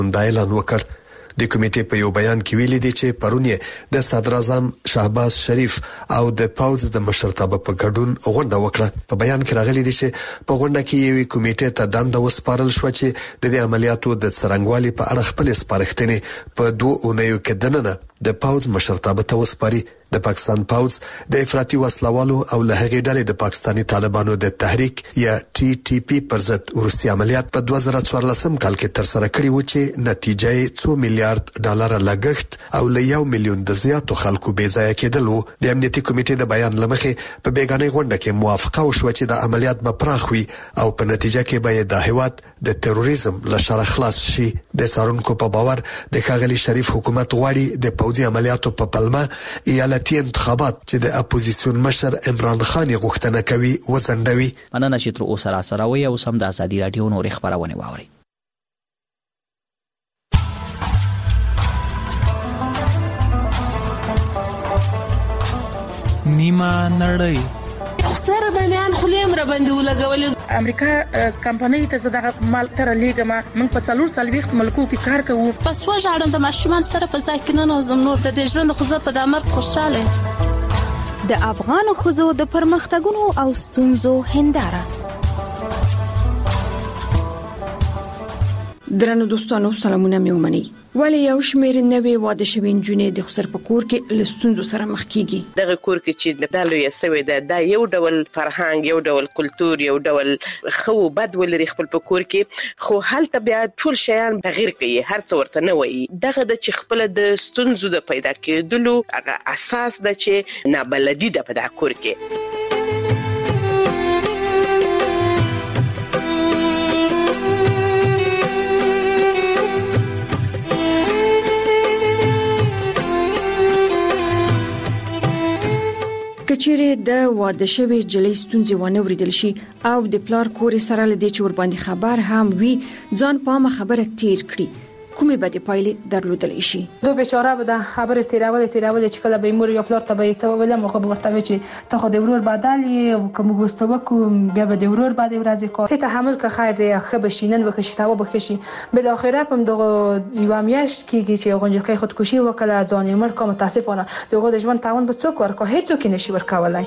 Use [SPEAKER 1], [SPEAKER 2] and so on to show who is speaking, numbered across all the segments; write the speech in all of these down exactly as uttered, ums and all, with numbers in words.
[SPEAKER 1] دا اعلان وکړ. د کمیټې په یو بیان کې ویلي دي چې پرون یې د صدر اعظم شهباز شریف او د پوز د مشرتابه په ګډون غونډه وکړه. په بیان کې راغلي دي چې په غونډه کې یو کمیټې ته دنده وسپارل شو چې د دې عملیاتو د څرنګوالي په اړه خپل سپارښتنې په دوه اونیو کې دننه د پوز مشرتابه ته وسپاري. د پاکستان پوز د افراطي وسلوالو او له هغې ډلې د پاکستاني طالبانو د تحریک یا ټي ټي پی پر ضد روسي عملیات په دوه زره څوارلسم کال کې تر سره کړي و چې نتیجه یې څو میلیارډ ډالر لګښت او له یو میلیون د زیاتو خلکو بې ځایه کېدل وو. د امنیتي کمیټې د بیان لمخې په بیګانې غونډه کې موافقه وشوه چې د عملیات به پراخ وي او په نتیجه کې به د هیواد د تروریزم له شره خلاص شي. د څارونکو په باور د ښاغلي شریف حکومت غواړي د پوځي عملیاتو په پلمه ایالتي انتخابات چې د اپوزیسیون مشر عمران خان غوښتنه کوي وزندوي.
[SPEAKER 2] مننه چې تر اوسه را سره وي او سم د ازادي رادیو نور خبرونه واوري.
[SPEAKER 3] نیمه نړۍ
[SPEAKER 4] سره د میان خلیم را باندې ولګول.
[SPEAKER 5] امریکا کمپنۍ ته زده مال تر لیګما موږ په څلور سلويخت ملکو کې کار کوو.
[SPEAKER 4] پس وژاړم د ماشومان سره په ځکه نه زم نور د ژوند خو زه په دمر خوشاله.
[SPEAKER 6] د افغان خزو د پرمختګونو او ستونزو هنداره.
[SPEAKER 7] درنو دوستانو سلامونه مې ومني. ولی یو شمېر نوې واده شوې نجونې د خسر په کور کې لستونزو سره مخ کیږي.
[SPEAKER 8] دغه کور کې چې د لوی سوي ده د یو ډول فرهنګ یو ډول کلچر یو ډول خو بد ولري خپل په کور کې خو هلته بیا ټول شیان تغیر کوي هر څه ورته نه وایي. دغه د چې خپل د ستونزو د پیدا کېدلو هغه اساس ده چې نابلدي ده په دغه کور کې.
[SPEAKER 7] کچېره د واده شوی جلې ستونزې ونه وریدل شي او د پلار کور سره لدی چې ور باندې خبر هم وي ځان پامه خبره تیر کړي کومې به د پایلې درلودل شي.
[SPEAKER 5] دوه بیچاره به د خبره تیرول تیرول چې کله به مور یا پلار ته به څه ویل مخه به ورته چې ته خو د ورور بدلې او کوم غوستو کوم بیا به د ورور باندې ورځي کو ته تحمل که خیر دی خو به شینن وکړي تاو بکشي بل اخره هم دغه یو میاشت کېږي چې غونډه خودکشي وکړه ځان یې مړ کوم متاسفانه دغه د ژوند تاون به څوک ورکو هیڅ څوک نشي ورکولای.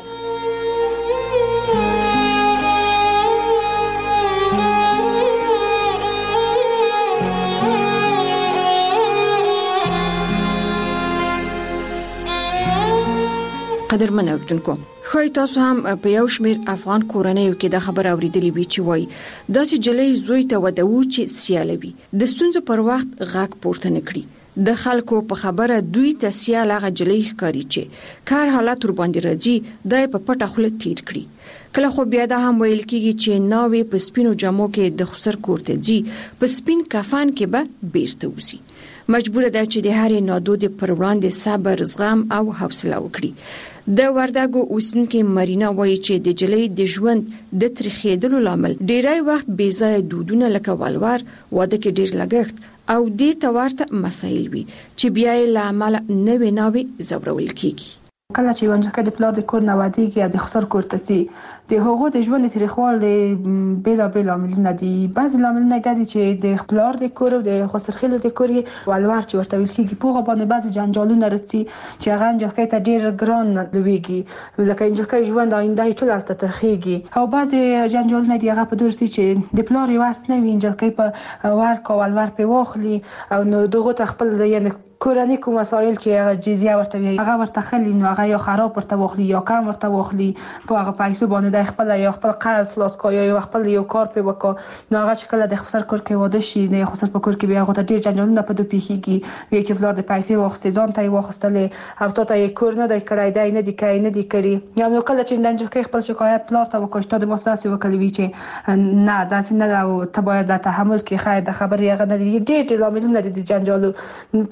[SPEAKER 7] قدرمن اوریدونکو خو تاسو هم په یو شمیر افغان کورنیو کې د خبر اوریدلې وی چې وای داسې جلې زوی ته ودو چې سیالوي د ستونزو پر وخت غاک پورته نکړي د خلکو په خبره دوی ته سیال هغه جلې ښکاری چې کار حالت ور باندې راځي دای په پټه خله تیر کړي. کله خو بیا دا هم ویل کیږي چې ناوې په سپینو جامو کې د خسر کوړته ځي په سپین کفن کې به بیرته وسی. مجبور ده چې د هرې نادود پر وړاندې صبر زغم او حوصله وکړي. د وردګو اوسنکې مرینا وایي چې د جلې د ژوند د ترخېدلو لامل ډیری وخت بې ځای دودونه لکه والور واده کې ډیر لګښت او دې تورته مسایل وي چې بیا یې لامل نوې نوې زورول کیږي.
[SPEAKER 5] کله چې ونجکه د پلار د کور نه واديږي یا د خسر کور ته سي د هغو د ژوند تاریخوال بلا بلا عاملونه دي. بعض عاملونه دي چې د پلار د کور او د خسر خېل د کور ولور چې ورته ویل کیږي په غو باندې بعض جنجالونه رسي چې هغه ونجکه ته ډیر ګران لويږي لکه ونجکه ژوند آینده ټول الته ترخيږي او بعض جنجالونه دي هغه په دور سي چې د پلار واس نه ونجکه په ور کو ولور په واخلي او نو دغه تخپل یعنی کورنۍ کوم مسایل چې هغه جزیه ورته وي هغه ورته خلی نو هغه یا خراب ورته واخلي یا کم ورته واخلي په هغه پیسو باندې د خپل یا خپل قرض خلاص کوي یا خپل یو کار په وکړي نو هغه چې کله د خسر کور کې واده شي نه خسر په کور کې بیا هغه ډیر جنجالونه په دوه پیخيږي وی چې فلور د پیسې واخستې ځان ته واخستلې او ته یې کور نه دی کړای دی نه دی کای نه دی کړی یا نو کله چې نن چې خپل شکایت فلور ته وکړ ته د مؤسسه وکړي وی چې نه داسې نه او ته باید د تحمل کې خیر د خبرې هغه نه دی ډیر ډیر عاملونه دي د جنجالو په ژوند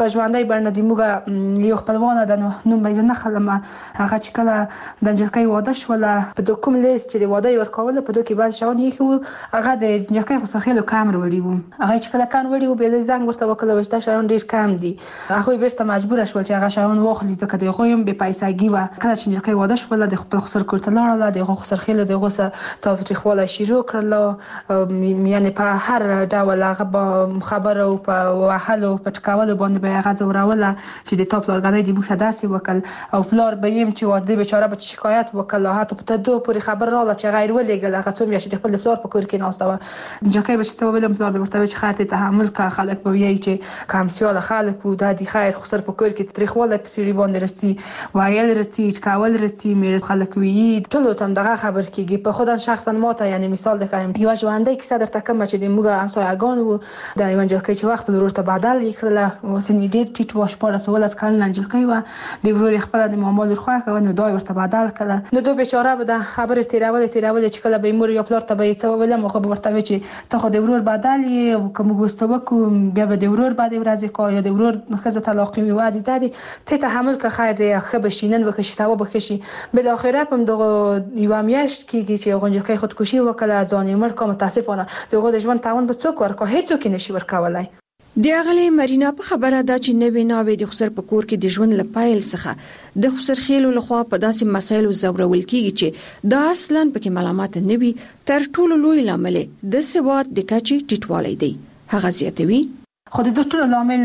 [SPEAKER 5] ځای باندې د موږ یو خپلوان د نوم به نه خلم هغه چې کله د انجلکۍ واده شوله په د کوم لیست چې د واده ورکول په دوه کې بعض شاون یې خو هغه د انجلکۍ خو سره کم وروړي وو هغه چې کله کان وړي وو به زنګ ورته وکړل چې دا شاون ډیر کم دي هغه بیرته مجبور شول چې هغه شاون واخلي ځکه د غویم به پیسګي و کله چې انجلکۍ واده شوله د خپل خسر کوټه لاړه د خسر خېله د غوسه تاریخواله شروع کړل یعنی په هر ډول هغه خبره او په وحلو په ټکاول باندې به هغه زوروله چې د ټاپ لارګنۍ د بوسه داسې وکړ او فلور به يم چې واده بیچاره به شکایت وکړه حتی په دوه پورې خبر راغله چې غیر ولېګل هغه څوم چې خپل فلور په کور کې ناسته و انجلکۍ به چې ویلم فلور به ورته چې خاطر تحمل کا خلک به وایي چې کمسیال خلک و د خیر خسر په کور کې تاریخواله په سری باندې رسي وایل رسي ټکاول رسي مې خلک وی ټول تم دغه خبر کېږي په خودن شخصا ماته یعنی مثال دکایم یو ژوندۍ کیسه درته کوم چې د موږ همسایه‌ګان وو د انجلکۍ چې وخت ورور ته بدل کړل او سن ډیر ټیټ واش پاره سوال اس کال انجلکۍ و د ورور خپل د معاملې خو خو نو دا ورته بدل کړل نو دوه بیچاره به د خبره تیرول تیرول چې کله به مور یو پلار ته به څه ویل مخه ورته وی چې ته خو د ورور بدل یې او کوم ګوستو کو بیا به د ورور بعد ورځې کو یا د ورور خزه طلاق می وادي دادي ته تحمل که خیر دی خو بشینن وکشي ثواب وکشي بل اخره هم دغه یو میاشت کیږي چې غونجکۍ خودکشي وکړه ځان مر کوم متاسفانه دغه د ژوند تاوان به څوک ورکو هیڅ څوک نشي ورکولای
[SPEAKER 7] د اغلی مرینا په خبره دا چې نوې ناوې د خسر په کور کې د ژوند لپایل څخه د خسر خېلو لخوا په داسې مسایلو زورول کیږي چې دا اصلا پکې ملامت نه وي تر ټولو لوی لامل د سواد د کچې ټیټوالی دی هغه زیاتوي
[SPEAKER 5] خو د ټولو لامل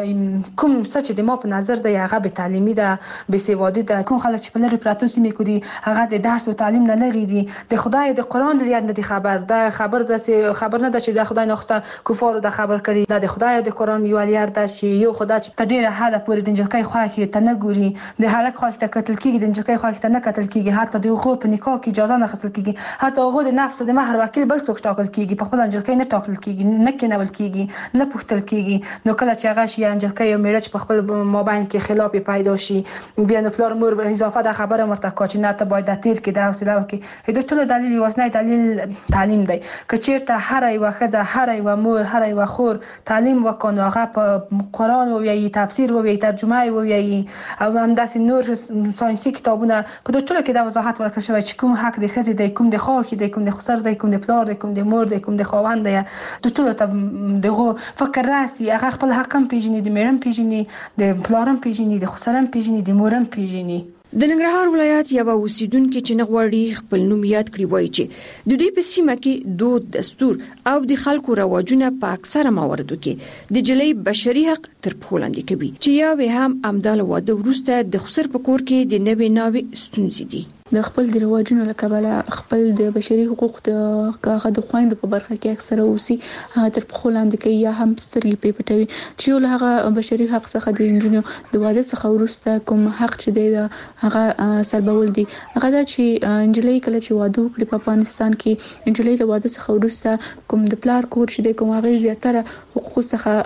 [SPEAKER 5] کوم څه چې د ما په نظر دی هغه به تعلیمي ده به سوادي ده کوم خلک چې په لری پراتو سیمې کوي هغه د درس او تعلیم نه لري دي د خدای د قران لري نه دي خبر ده خبر ده خبر نه ده چې د خدای نه خوسته کفار د خبر کړي دا د خدای د قران یو لري ده چې یو خدای چې تدیر حاله پورې د انجلکۍ خو کې ته نه ګوري د هلک خو ته قتل کیږي د انجلکۍ خو ته نه قتل کیږي حتی د خو په نکاح کې اجازه نه خصل کیږي حتی هغه د نفس د مہر وکیل بل څوک ټاکل کیږي په خپل انجلکۍ نه ټاکل کیږي نه کېنول کیږي نه پوښتل کیږي نو کله چې هغه شي انجلکۍ او میرچ په خپل مابین کې خلاف پیدا شي بیا نو فلور مور به اضافه د خبره مرته کوچ نه ته باید د تیر کې د حوصله وکي د ټولو دلیل واسنه دلیل تعلیم دی که چیرته هر یو خزه هر یو مور هر یو خور تعلیم وکړي هغه په قران او یي تفسیر او یي ترجمه او یي او هم داسې نور ساينسي کتابونه په ټولو کې د وضاحت ورکړل شوی چې کوم حق د خزه دی کوم د خاخ دی کوم د خسر دی کوم د پلار دی کوم د مور دی کوم د خاوند دی د ټولو ته دغه فکر راسي هغه خپل حقم پیژني د میرم پیژني د پلارم پیژني د خسرم پیژني د مورم پیژني
[SPEAKER 7] د ننګرهار ولایت یو اوسیدونکو چې نغوړي خپل نوم یاد کړی وایي چې د دوی په سیمه کې دود دستور او د خلکو رواجونه په اکثره مواردو کې د جلۍ بشري حق تر پښو لاندې کوي چې یا هم امدال واده ورسته د خسر په کور کې د نوې ناوې ستونزې دي
[SPEAKER 3] د خپل د رواجونو لکه خپل د بشري حقوق د هغه د خويند په برخه کې اکثره اوسي تر پخو لاندې کوي یا هم سترګې په پټوي چې له هغه بشري حق څخه د انجنونو د واده څخه ورسته کوم حق چې دی هغه سلبول دي هغه د چې انجلۍ کله چې واده وکړي په افغانستان کې انجلۍ د واده څخه ورسته کوم د پلار کور چې دی کوم هغه زیاتره حقوق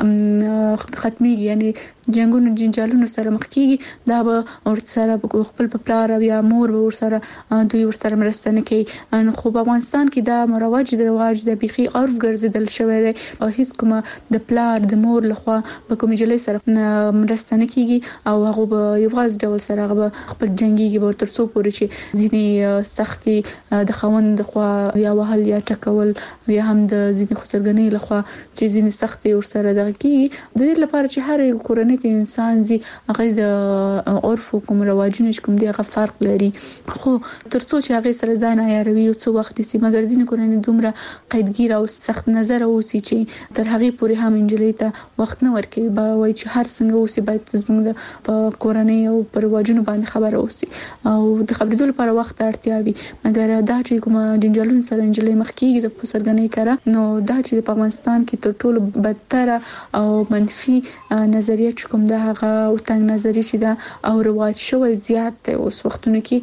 [SPEAKER 3] څخه ختميږي یعنی جنگونو جنجالونو سره مخ کیږي دا به ور سره خپل په پلار یا مور به ور سره دوی ور سره مرسته نه کوي ان خو په افغانستان کې دا مروج د رواج د بيخي عرف ګرځیدل شوی دی او هیڅ کومه د پلار د مور لخوا په کوم جلې سره مرسته نه کیږي او هغه به یو غاز ډول سره هغه خپل جنگي به تر څو پورې چې ځینی سختي د خوند خو یا وهل یا ټکول یا هم د ځینی خسرګنۍ لخوا چې ځینی سختي ور سره دغه کیږي د دې لپاره چې هر یو کورنۍ کې انسان زی هغه د عرف کوم رواجونه کوم دی هغه فرق لري خو ترڅو چې هغه سره ځان عیاروي او څو وخت سي مګر ځینې کورنۍ دومره قیدګیر او سخت نظر اوسي چې تر هغه پورې هم انجلۍ ته وخت نه ورکوي با وای چې هر څنګه اوسي باید زموږ په کورنۍ او پر رواجونو باندې خبر اوسي او د خبرېدو لپاره وخت اړتیا وي مګر دا چې کوم جنجالون سره انجلۍ مخ کیږي د خسرګنۍ کړه نو دا چې په افغانستان کې تر ټولو بدتر او منفي نظریه کوم دا هغه او تنګ نظری چې دا او رواج شوی زیات دی اوس وختونو کې هغه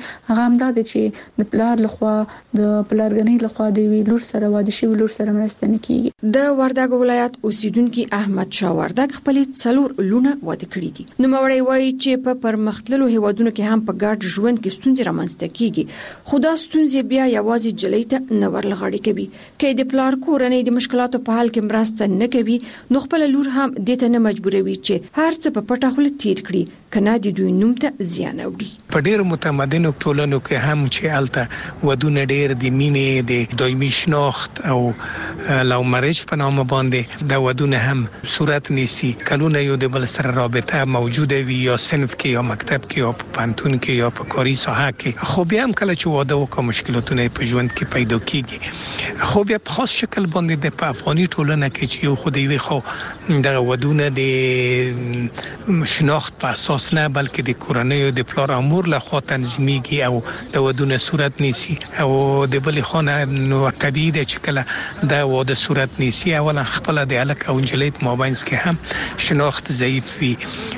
[SPEAKER 3] هم دا چې د پلار لخوا د پلارګنۍ لخوا د ویلور سره واده شوی لور سره مرسته نه کیږي.
[SPEAKER 7] د وردګ ولایت اوسیدونکو احمد شاه وردګ خپل څلور لونه واده کړی دي. نو موري وایي چې په پرمختللو هیوادونو کې هم په ګډ ژوند کې ستونزې رامنځته کیږي، خو دا ستونزې بیا یوازې جلۍ ته نه ورلغړی کوي. کې د پلار کورنۍ د مشکلاتو په حل کې مرسته نه کوي نو خپل لور هم د ته نه مجبوروي چې هر څه په پټه خپل تیر کړي کنه د دوی نوم ته زیان اوري.
[SPEAKER 9] په ډېر متمدنو ټولنو کې هم چې الته ودونه ډېر د مینې د دایمي شناخت او لو مریج په نامه باندې دا ودونه هم صورت نیسي. کلونه یو د بل سره رابطه موجوده وي یا صنف کې یا مکتب کې یا په پانتون کې یا په کاري ساحه کې، خو بیا هم کله چې واده وکړي مشکلاتونه په ژوند کې پیدا کیږي. خو بیا په خاص شکل باندې د افغاني ټولنه کې چې یو خدای وي خو د ودونه د شناخت په اساس نه بلکې د کورنۍ او د پلار امور له خوا تنظیمېږي او د ودونه صورت نیسي او د بل خانه نو طبيعي ده چې کله دا واده صورت نیسي اولا خپل د الک او انجلۍ په مابینس کې هم شناخت ضعیف وي،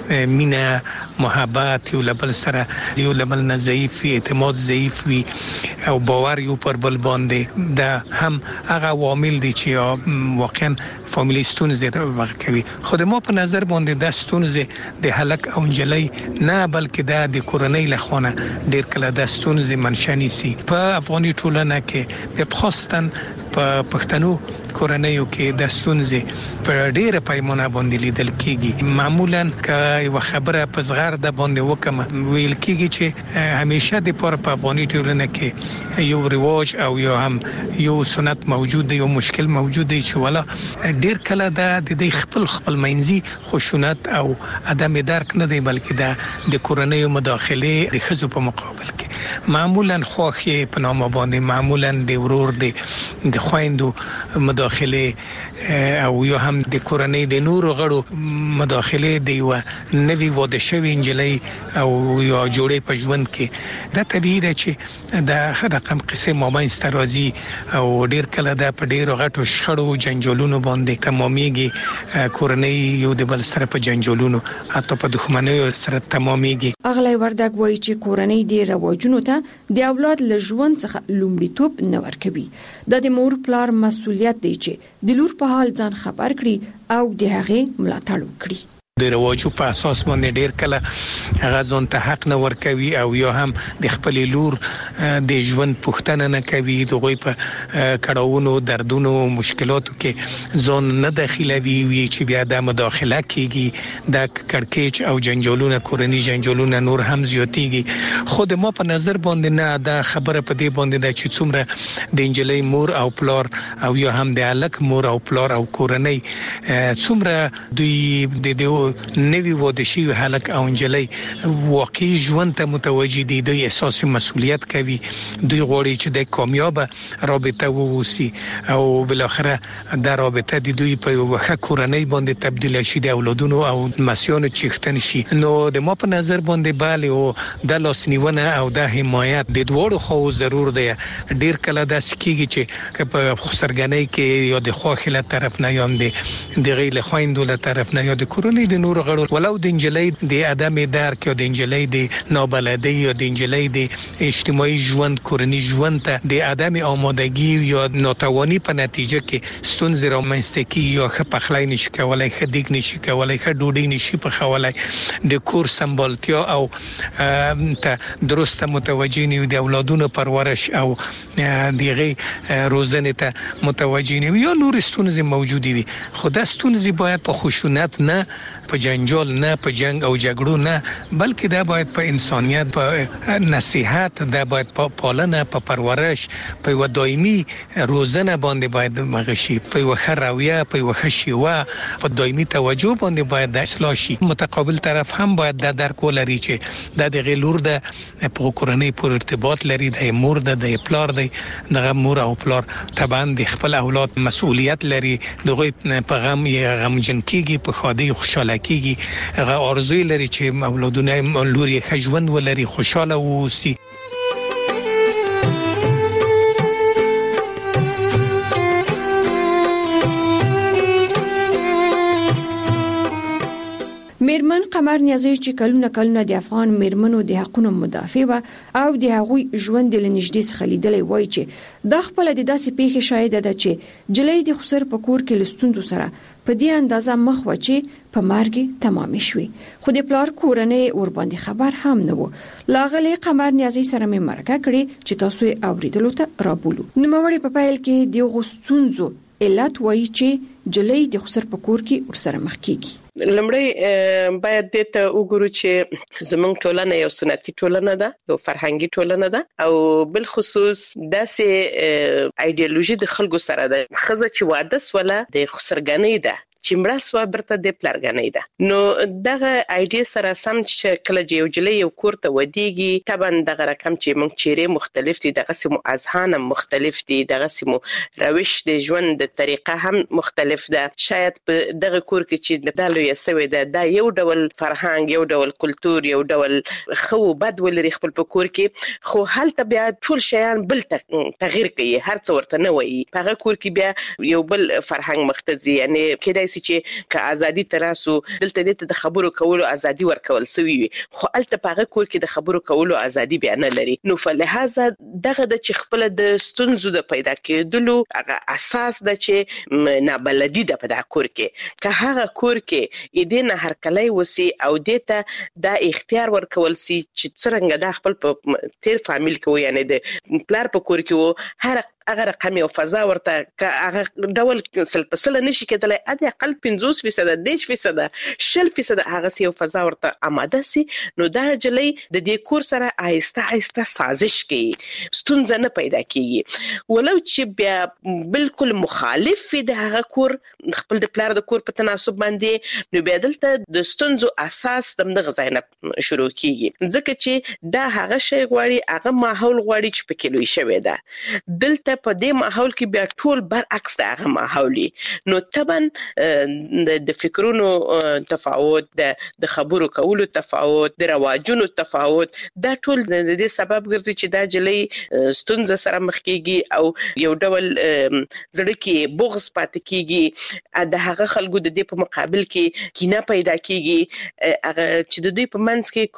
[SPEAKER 9] مینا محبت یو لبل سره یو لبل نه ضعیف وي، اعتماد ضعیف وي او باور یو پر بل باندې دا هم هغه عوامل دي چې واقعا فامیلی ستونزې ورکوي. خو د ما په نظر باندې د ستونزې د هلک او انجلۍ نه بلکې د کورنۍ له خوا ډیر کله د ستونزې منشأ نیسي. په افغاني ټولنه کې په خاصتن په پښتنو کورنیو کې د ستونزې په ډیره پیمانه باندې لیدل کیږي. معمولا که یو خبره په صغر د باندې وکم ویل کیږي چې همیشه د پر په افغاني ټولنه کې یو رواج او یو هم یو سنت موجود دی، یو مشکل موجود دی چې ولا ډیر کله د دې خپل خپل منځي خشونت او عدم درک نه دی بلکې د د کورنیو مداخله د خزو په مقابل کې معمولا خوخي په نامه باندې معمولا د ورور دی د خويندو مداخله او یو هم د کورنۍ د نورو غړو مداخله دی و نوی واده شوی انجلۍ او یا جوړې په ژوند کې دا طبيعي ده چې د رقم قصه مابین سترازي او ډیر کله د په ډیرو غټو شخړو جنجالونو باندې تمامېږي. کورنۍ یو د بل سره په جنجالونو حتی په دښمنۍ سره تمامېږي.
[SPEAKER 7] اغلی وردګ وایي چې کورنۍ د رواجونو ته د اولاد له ژوند څخه لومړیتوب نه ورکوي. د د مور پلار مسؤلیت دی چې د لور په حال ځان خبر کړي او د هغه ملاتړ وکړي.
[SPEAKER 9] د رواجو په اساس باندې ډیر کله هغه ځون ته حق نه ورکوي او یو هم د خپل لور د ژوند پوښتنه نه کوي، دغه په کړهونو دردونو مشکلاتو کې ځون نه داخلوي وي چې بیا د مداخله کیږي د کړکېچ او جنجالونه کورنۍ جنجالونه نور هم زیاتېږي. خود ما په نظر باندې نه دا خبره په دې باندې ده چې څومره د انجلۍ مور او پلار او یو هم د الک مور او پلار او کورنۍ څومره دوی د دې نوی واده شوی هلک او انجلۍ واقعي ژوند ته متوجي دي، د اساسي مسؤلیت کوي، دوی غواړي چې د کامیاب رابطه ووسی او بل اخره د رابطه د دوی په وخت کورنۍ باندې تبدیل شي د اولادونو او مسیانو چیختن شي. نو د ما په نظر باندې bale او د لاسنیونه او د حمایت د دوړو خو ضرور دی. ډیر کله د سکیږي چې په خسرګنۍ کې یا د خوخله طرف نه یم دي د غیله خويندو له طرف نه یا د کورنۍ د نور غړو ولو د انجلۍ د ادم درک او د انجلۍ د نابلدۍ او د انجلۍ د اجتماعي ژوند کورنۍ ژوند ته د ادم آمادګي یا ناتوانی په نتیجه کې ستونزې رامنځته کیږي یا خ پخلای نشي کولای، خ دیګ نشي کولای، خ ډوډۍ نشي پخولای، د کور سمبالتیا او ته درسته متوجي نه د اولادونو پرورش او دغه روزنه ته متوجي نه یا نور ستونزې موجودي وي. خو د ستونزې باید په خشونت نه په جنجال نه په جنگ او جګړو نه بلکې دا باید په انسانيت په نصيحت دا باید په پالنه په پرورش په و دایمي روزنه باندې باید مغشي په و خرویه په و خشيوه په دایمي توجه باندې باید د اصلاح شي. متقابل طرف هم باید د درک ولري چې د دغه لور د په کورنۍ پر ارتباط لري، د مور د پلار د دغه مور او پلار طبعا د خپل اولاد مسؤلیت لري، دغه په غم یې غمجن کیږي په خادي خوشاله کیږي، هغه ارزوی لري چې اولادونه لوري ښه ژوند ولري، خوشاله ووسی.
[SPEAKER 7] میرمن قمر نیازی چې کلونه کلونه د افغان میرمنو د حقوقو مدافع و او د هغوی ژوند له نږدې څخه لیدلې وای چې د خپل د داسې پیښې شاهد ده چې جلۍ د خسر په کور کې لستوندو سره په دې اندازه مخ و چې په مرګ تمام شوي، خو د پلار کورنۍ ور باندې خبر هم نه و. لاغلی قمر نیازی سره مې مرکه کړې چې تاسو یې اوریدلو ته رابولو. نوموړی په پیل کې د غوستونزو علت وایي چې جلۍ د خسر په کور کې ورسره مخ کیږي.
[SPEAKER 8] لمړی باید د ته وګورو چې زمونږ ټولنه یو سنتي ټولنه ده، یو فرهنګي ټولنه ده او بل خصوص داسې ایدئولوژي د خلکو سره ده. خزه چې واده سوله د خسرګنۍ ده چې مړه سوا برته د پلارګنۍ ده. نو دغه ایډیا سره سم چې کله یو جلۍ یو کور ته ودیږي طبعا دغه رقم چې موږ چیرې مختلف دي، دغه سیمو اذهان مختلف دي، دغه سیمو روش د ژوند د طریقه هم مختلف ده. شاید په دغه کور کې چې د لوی سوي ده دا یو ډول فرهنګ، یو ډول کلچر، یو ډول خو بد ولري خپل په کور کې، خو هلته بیا ټول شیان بل تغییر کوي، هر څه ورته نه وایي. په هغه کور کې بیا یو بل فرهنګ مختزي، یعنی کېدای چې که ازادي تراسو دلته دې د خبرو کولو ازادي ورکول سوي وي، خو الته په هغه کور کې د خبرو کولو ازادي بیا نه لري. نو فلهذا دغه د چې خپل د ستونزو د پیدا کېدلو هغه اساس د چې نابلدي د په دغه کور کې، که هغه کور کې دې نه هر کله وسی او دې ته د اختیار ورکول سي چې څنګه د خپل په تیر فامیل کې، یعنی د پلار په کور کې هر هغه رقم او فضا ورته هغه ډول سل په سل نشي کېدلای، اته اقل پنځوس فیصد دیش فیصد شل فیصد هغه سی او فضا ورته آماده سي. نو دا جلې د دې کور سره آهسته آهسته سازش کوي، ستونزه نه پیدا کیږي. ولو چې بیا بالکل مخالف د هغه کور خپل د پلار د کور په تناسب باندې، نو بیا دلته د ستونزو اساس د دغه ځای نه شروع کیږي، ځکه چې دا هغه شی غواړي، هغه ماحول غواړي چې پکې لوي شوی ده. دلته په دې ماحول کې بیا ټول برعکس د هغه ماحولي، نو طبعا د فکرونو تفاوت، د خبرو کولو تفاوت، د رواجونو تفاوت، دا ټول د دې سبب ګرځي چې دا جلې ستونزه سره مخ کیږي او یو ډول زړه کې بغض پاتې کیږي. د هغه خلکو د دې په مقابل کې کینه پیدا کیږي، هغه چې د دوی په منځ کې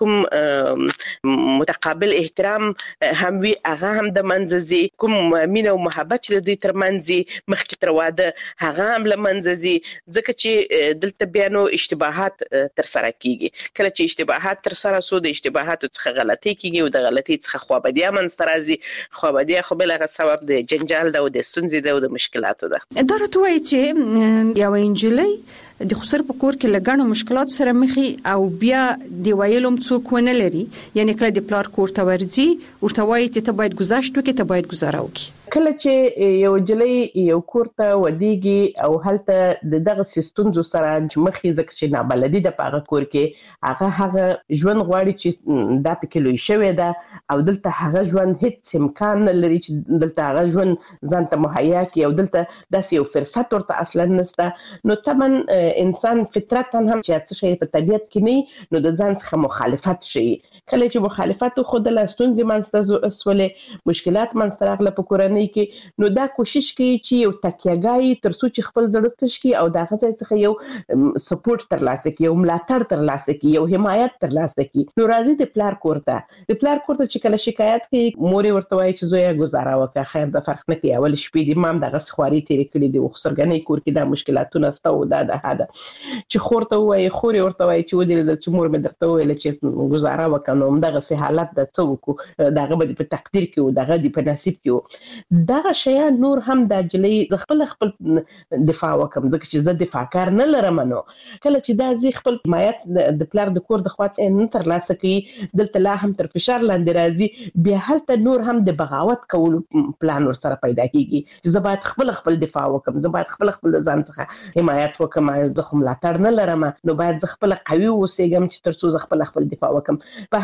[SPEAKER 8] کوم متقابل احترام هم وي هغه هم د منځ ځي، کوم مینه او محبت چې د دوی ترمنځ مخکې تر واده هغه هم له منځه ځي، ځکه چې دلته بیا نو اشتباهات تر سره کیږي. کله چې اشتباهات تر سره سو د اشتباهاتو څخه غلطي کیږي او د غلطي څخه خوابدیا منځته راځي. خوابدیا خو بل هغه سبب د جنجال ده او د ستونزې ده او د مشکلاتو ده.
[SPEAKER 7] دا راته وایي چې یو انجلۍ د خسر په کور کې لګڼو مشکلات سره مخې او بیا دی ویلوم څوک ونه لري، یعنی کله د پلار کور ته ورځي ورته وایي چې ته باید گذاشت وکې، ته باید گزاره وکې.
[SPEAKER 8] کله چې یو جلۍ یو کور ته ودیږي او هلته د دغه سیستونزو سره مخې، ځکه چې نابلدي د پاغه کور کې هغه هغه ژوند غواړي چې دا پکې لوي شوی ده او دلته هغه ژوند هیڅ امکان نه لري چې دلته هغه ژوند ځان ته مهیا کړي او دلته داسې یو فرصت ورته اصلا نشته. نو طبعا انسان فطرتاً هم چې څه شي په طبيعت کې نه، نو د ځان څخه مخالفت شي. کله چې مخالفت خو د لاستونځ منځته سولې مشکلات منځته راغله په کورنۍ کې، نو دا کوشش کوي چې یو تکیهګای تر څو چې خپل زړه تش کی او دغه څخه یو سپورټ ترلاسه کی، یو ملاتړ ترلاسه کی، یو حمایت ترلاسه کی. نو راځي د پلار کوړه د پلار کوړه چې کله شکایت کوي، مور ورته وایي چې زویا گزاره وکړه، خیر د فرق نه کوي، اول شپې د مام دغه خواري تیرې کړې دي، وخسرګنې کور کې د مشکلاتونه ستو دا ده هدا چې خورته وایي، خوري ورته وایي چې ودی د چې مور مې درته ویل چې گزاره وکړه، نو دغه سه حالت د څوک دغه به په تقدیر کې او دغه د په نصیب کې دغه شیا نور هم د جلې خپل خپل دفاع وکم، ځکه چې زه دفاع کار نه لرم. نو کله چې دا زی خپل حمایت د پلار د کور د خواص نه تر لاسه کوي، دلته لا هم تر فشار لاندې راځي، بیا هلته نور هم د بغاوت کولو پلان ور سره پیدا کیږي چې زه باید خپل خپل دفاع وکم، زه باید خپل خپل ځان څخه حمایت وکم، زه خو ملاتړ نه لرم، نو باید زه خپل قوي اوسېږم چې تر څو زه خپل خپل دفاع وکم. په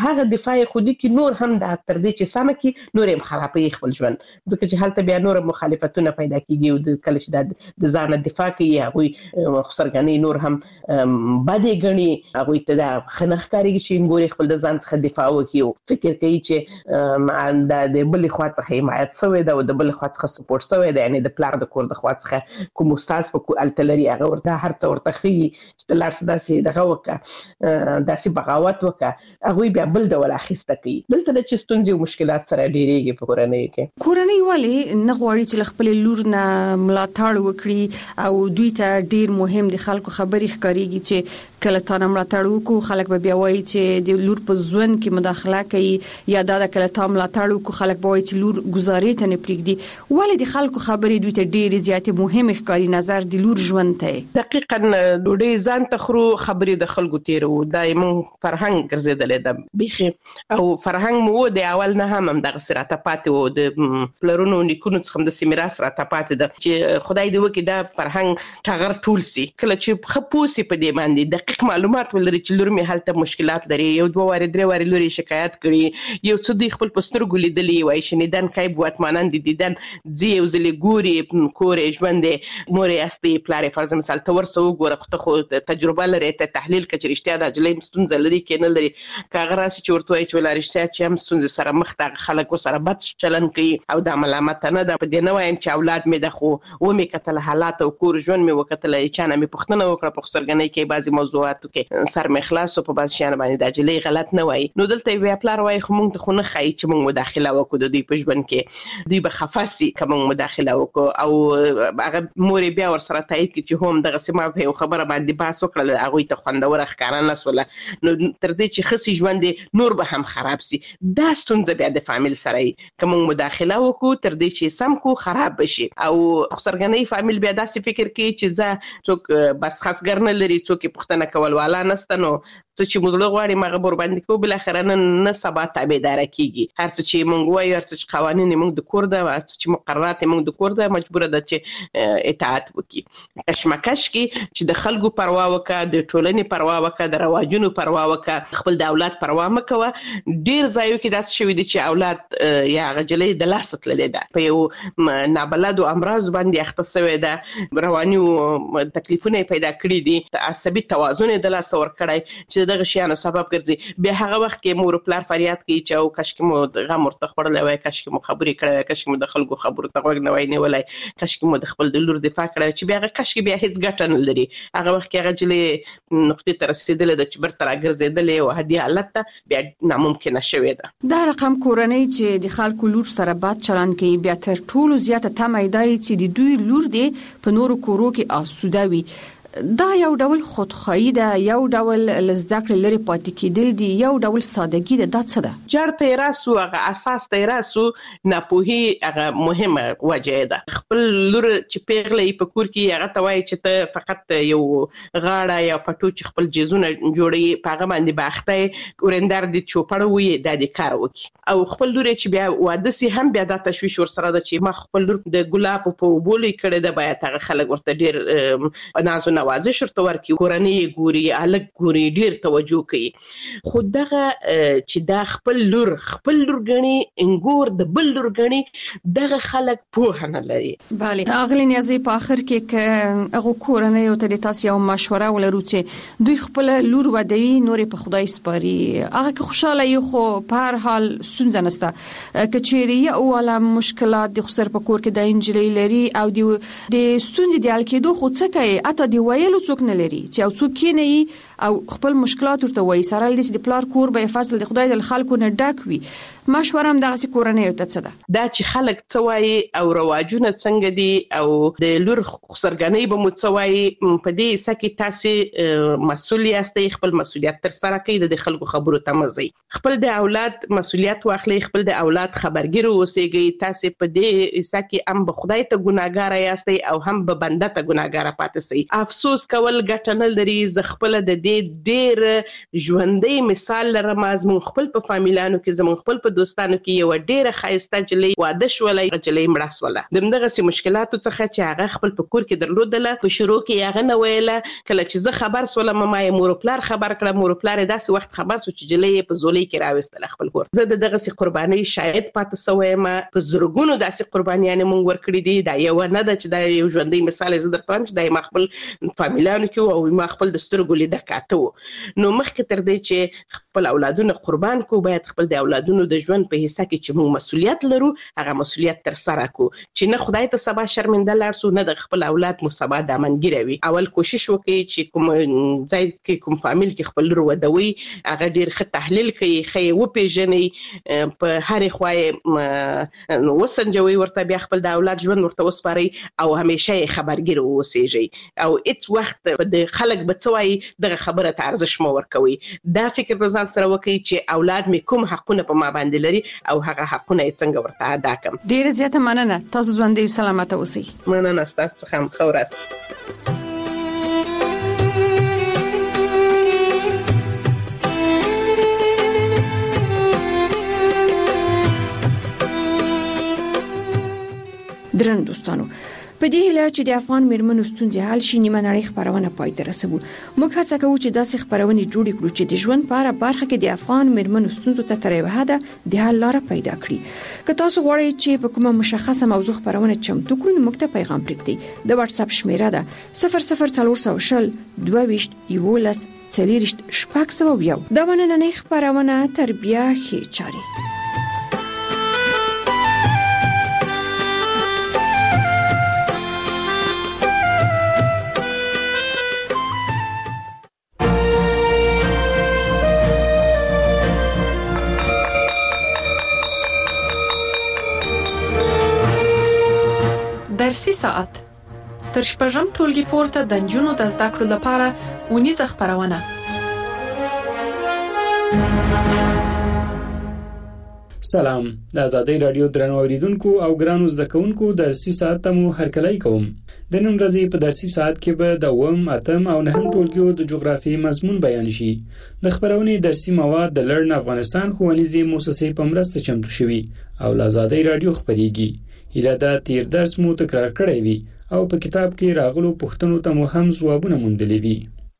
[SPEAKER 8] هغه دفاع خودي کې نور هم د تر دې چې سم کې نور هم خرابې خپل ژوند ځکه چې هلته بیا نور مخالفتونه پیدا کیږي او د کله چې د ځان دفاع کوي هغه خسرګنی نور هم باندې غني هغه ته د خنخکاری چې ګوري خپل د ځان څخه دفاع وکړي فکر کوي چې د بل خوا څخه حمایت شوی دا او د بل خوا څخه سپورټ شوی دا یعنی د پلار د کور د خوا څخه کوم استاد په التلری هغه ورته هر څه ورته خي چې لار داسې دغه وکړه داسې بغاوت وکړه هغه بیا بل ډول اخیسته کوي دلته چې ستونزې او مشکلات سره ډېریږي په کورنۍ کې
[SPEAKER 7] کورنۍ ولې نه غواړي چې خپل لور نه ملاتړ وکړي او دوی ته ډیر مهم دي خلکو خبري ښکاریږي چې کله تا ملاتړ وکړو خلک به بیا وایي چې د لور په ژوند کې مداخله کوي یا دا کله تا ملاتړ وکړو خلک به وایي چې لور گزارې ته نه پریږدي ولې د خلکو خبري دوی ته ډیر زیاتې مهم ښکاری نظر د لور ژوند ته
[SPEAKER 8] دقیقاً ډوډۍ ځان ته خرو خبري د خلکو تیرو دا موږ فرهنګ ګرځیدل د بيخي او فرهنګ مو د اول نه هم دغه سراته پاتې وو د پلرونو نیکونو څخه د سیمیراث راته پاتې ده چې خدای دې وکړي دا فرهنګ ټغر ټول سي کله چې خپوسي په دې باندې دقیق معلومات ولري چې لور می حالت مشکلات لري یو دوه واره درې واره لوري شکایت کړي یو څه د خپل پسترګو لیدلې وای شنیدن کای بوتمانان دي دیدن زی یو زلي ګوري کورې ژوند مورې استي پلارې فرض مثال تور سو ګوره خو تجربه لري ته تحلیل کچې رښتیا د جلې مستونزه لري کې نه لري کاغه راسي چې ورته وای چې ولر رښتیا چې هم مستونزه سره مخ ته خلکو سره بد چلن کوي او د ملامت نه ده په دې نه وایم چې اولاد مې د خو و مې کتل حالات او کور ژوند مې وکتل چې نه مې پښتنه وکړه په خسرګنۍ کې بعضي موضوعات کې سر مې خلاص او په بعض شیان باندې د جلې غلط نه وای نو دلته وی پلار وای خو مونږ ته خو نه خای چې مونږ مداخله وکړو د دوی په ژوند کې دوی به خفاسي کوم مداخله وکړو او هغه مورې بیا ور سره تایید کی چې هم دغه سیمه په خبره باندې باس وکړل هغه ته خوندور ښکارا نه سول نو تر دې چې خسي ژوند نور به هم خراب سي دا ستونزه بیا د فامیل سره کوم مداخله وکړو تر دې چې سم کو خراب بشي او خسرګنۍ فامیل بیا داسې فکر کوي چې ځا څوک بس خاص ګرنه لري څوک پښتنه کول والا نسته نو څه چې موږ غواړي مغه بور باندې کو بل اخر نه سبا تابعدار کیږي هر څه چې موږ وایو هر څه چې قوانين موږ د کور ده هر څه چې مقررات موږ د کور ده مجبور ده چې اطاعت وکړي کشمکش کې چې د خلکو پروا وکړه د ټولنې پروا وکړه د رواجونو پروا وکړه خپل د اولاد پروا مکوه ډیر ځایو کې داس شوی دي چې اولاد یا غجلې د لاس تللې ده په یو نابلد او امراض باندې اخته شوی ده رواني تکلیفونه پیدا کړی دي عصبي توازن د لاس ور کړی چې دغه شیانو سبب ګرځي بیا هغه وخت کې مور پلار فریاد کوي چې او کاش کې مو غم ورته خړلې وای کاش کې مو خبرې کړې کاش کې مو د خلکو خبرو ته غوږ نه وای نه ولای کاش کې مو د خپل د لور دفاع کړې چې بیا هغه کاش کې بیا هیڅ ګټه نه لري هغه وخت کې هغه جلې نقطې ته رسیدلې د چې برتر ګرځیدلې او هدي حالت ته بیا ناممکن شوی ده
[SPEAKER 7] دا رقم کورنۍ چې د خلکو لور سره بد چلند کوي بیا تر ټولو زیاته تمه دی چې د دوی لور دی په نورو کورو کې آسوده وي دا یو ډول خودخواهی ده یو ډول لزدکړه لري پاتې کېدل دي یو ډول سادهګي ده د څه ده
[SPEAKER 8] جړته راسو هغه اساس ته راسو ناپوهي هغه مهمه وجه ده خپل لور چې پیغلې په کور کې هغه توای چې ته فقط یو غاړه یا پټو چې خپل جیزونه جوړي په هغه باندې باخته ورندار دي چوپړ وي د دې کار وکي او خپل لور چې بیا واده سي هم بیا د تشويش ور سره ده چې ما خپل لور د ګلاب په بولې کړه د بیا هغه خلک ورته ډیر نازو نوازش ورته ورکی کورنۍ ګوري الګ ګوري ډیر توجه کوي خو دغه چې دا خپل لور خپل لور غني انګور د بل لور غني دغه خلک په نه لري
[SPEAKER 7] bale اغلی نیازي په اخر کې ک هغه کورنۍ او ته تاسو یو مشوره ولرو چې دوی خپل لور ودوي نورې په خدای سپاري هغه که خوشاله یو خو په هر حال سنځ نسته کچېری او ولا مشکلات د خسر په کور کې د انجلۍ لري او د د ستونزې د الکېدو خو څه کوي اته دی ویلو څوک نه لري چې او څوک نه وي او خپل مشکلات ورته وایي سره د پلار کور به فصل د خدای د خلکو نه ډک وي مشوره هم دغه کورنۍ ته څه ده
[SPEAKER 8] دا چې خلک څه وایي او رواجونه څنګه دي او د لور خسرګنۍ به مو څه وایي په دې سکه تاسو مسؤل یاستئ خپل مسؤلیت تر سره کوي د خلکو خبرو ته مزي خپل د اولاد مسؤلیت واخلي خپل د اولاد خبرګیر اوسېږي تاسو په دې سکه هم به خدای ته ګناګار یاستئ او هم به بنده ته ګناګار پاتې سي افسوس کول ګټه نه لري ز خپل د دې کې ډېر ژوندۍ مثال لرم. زموږ خپل په فامیلانو کې زموږ خپل په دوستانو کې یو ډېره ښایسته جلۍ واده شوله، جلۍ مړه شوله. د همدغسې مشکلاتو څخه چې هغه خپل په کور کې درلودله، په شروع کې هغه نه ویله. کله چې زه خبر سولم ما یې مور پلار خبر کړه، مور پلار یې داسې وخت خبر سو چې جلۍ یې په زولۍ کې راوستله خپل کور. زه د دغسې قربانۍ شاهد پاتې سوی یم. په زرګونو داسې قربانیانې موږ ورکړي دي. دا یوه نه ده چې دا یو ژوندی مثال یې زه درته وایم چې دا یې ما خپل فامیلانو کې وو او ما خپل د سترګو لیده کاته وو. نو مخکې تر دې چې خپل اولادونه قربان کړو، باید خپل د اولادونو د ژوند په حصه کې چې موږ مسؤلیت لرو هغه مسؤلیت ترسره کړو، چې نه خدای ته سبا شرمنده لاړ سو، نه د خپل اولاد مو سبا دامنګیره وي. اول کوشش وکړئ چې کوم ځای کې کوم فامیل کې خپل لور ودوي هغه ډېر ښه تحلیل کوي، ښه یې وپېژنئ، په هرې خوا یې وسنجوئ، ورته بیا خپل د اولاد ژوند ورته وسپارئ او همیشه یې خبرګیر واوسېږئ او هېڅ وخت د خلک به څه وایي دغه خبره ته ارزښت مه ورکوئ. دا فکر په ځان سره وکړئ چې اولاد مې کوم حقونه په ما باندې لري او هغه حقونه یې څنګه ورته ادا کړم.
[SPEAKER 7] ډېره زیاته مننه. تاسو ژوندي او سلامته اوسئ.
[SPEAKER 8] مننه ستاسو څخه هم. ښه ورځ.
[SPEAKER 7] درنو دوستانو، په دې هیله چې د افغان میرمنو ستونزې حل شي، نیمه نړۍ خبرونه پای ته رسوو. موږ هڅه کوو چې داسې خبرونه جوړې کړو چې د ژوند په هره برخه کې د افغان میرمنو ستونزو ته تر یوه حده د حل لاره پیدا کړي. که تاسو غواړئ چې په کومه مشخصه موضوع خبرونه چمتو کړو نو موږ ته پیغام پرېږدئ. د واتس اپ شمیره ده صفر صفر څلور سوه شل دوه ویشت یولس څلېرویشت شپږ سوه یو. دا به نننۍ خبرونه تربیه ښې چارې.
[SPEAKER 10] درسي ساعت تر شپږم ټولګي پورته د نجونو د زده کړو لپاره ونیزه خبرونه.
[SPEAKER 11] سلام، د آزادۍ رادیو درنو اوریدونکو او ګرانو زده کوونکو درسي ساعت ته مو هرکلی کوم. د نن ورځې په درسي ساعت کې به د اووم، اتم او نهم ټولګیو د جغرافیې مضمون بیان شي. د خبرونې درسي مواد د لرن افغانستان ښوونیزې مؤسسې په مرسته چمتو شوي او د آزادۍ رادیو خبريږي. هیله ده تیر درس مو تکرار کړی وي او په کتاب کې راغلو پوښتنو ته مو هم ځوابونه موندلي وي.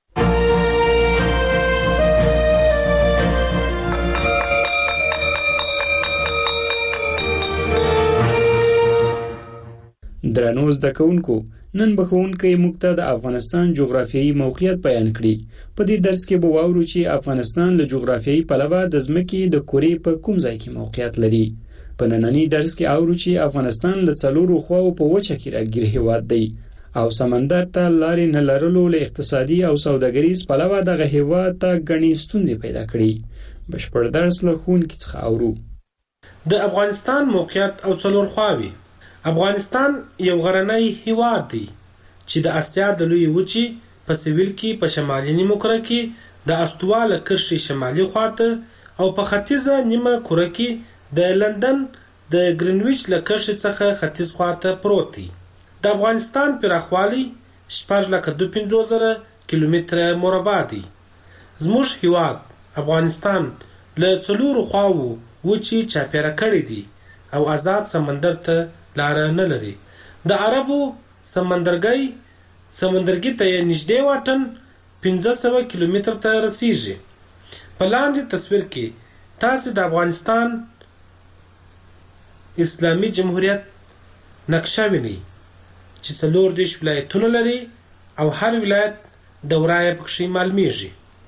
[SPEAKER 11] درنو زده کوونکو، نن به ښوونکی موږ ته د افغانستان جغرافیایي موقعیت بیان کړي. په دې درس کې به واورو چې افغانستان له جغرافیایي پلوه د ځمکې د کورې په کوم ځای کې موقعیت لري. په نننی درس کې اورو چې افغانستان له څلورو خواو په وچه کې راګیر هیواد دی او سمندر ته لارې نه لرلو له اقتصادي او سوداګریز پلوه دغه هیواد ته ګڼې ستونزې پیدا کړي. بشپړ درس له ښوونکي څخه اورو.
[SPEAKER 12] د افغانستان موقعیت او څلور خواوې. افغانستان یو غرنی هیواد دی چې د اسیا د لوی وچې په سویل کې په شمالي نیمه کره کې د استواله کرښې شمالي خواته او په ختیځه نیمه کره کې د لندن د ګرینویچ له کرښې څخه ختیځ خواته پروت دی. د افغانستان پراخوالی شپږ لکه دوه پنځوس زره کیلومتره مربع دی. زموږ هیواد افغانستان له څلورو خواوو وچې چاپیره کړی دی او آزاد سمندر ته لاره نه لري. د عربو سمندرګي سمندرګي ته نږدې واټن پنځه سوه کیلومتر ته رسیږي. په لاندې تصویر کې تاسو د افغانستان اسلامي جمهوریت نقشه وینئ چې څلور دېرش ولایتونه لري او هر ولایت دوره یې پکښې معلومیږي.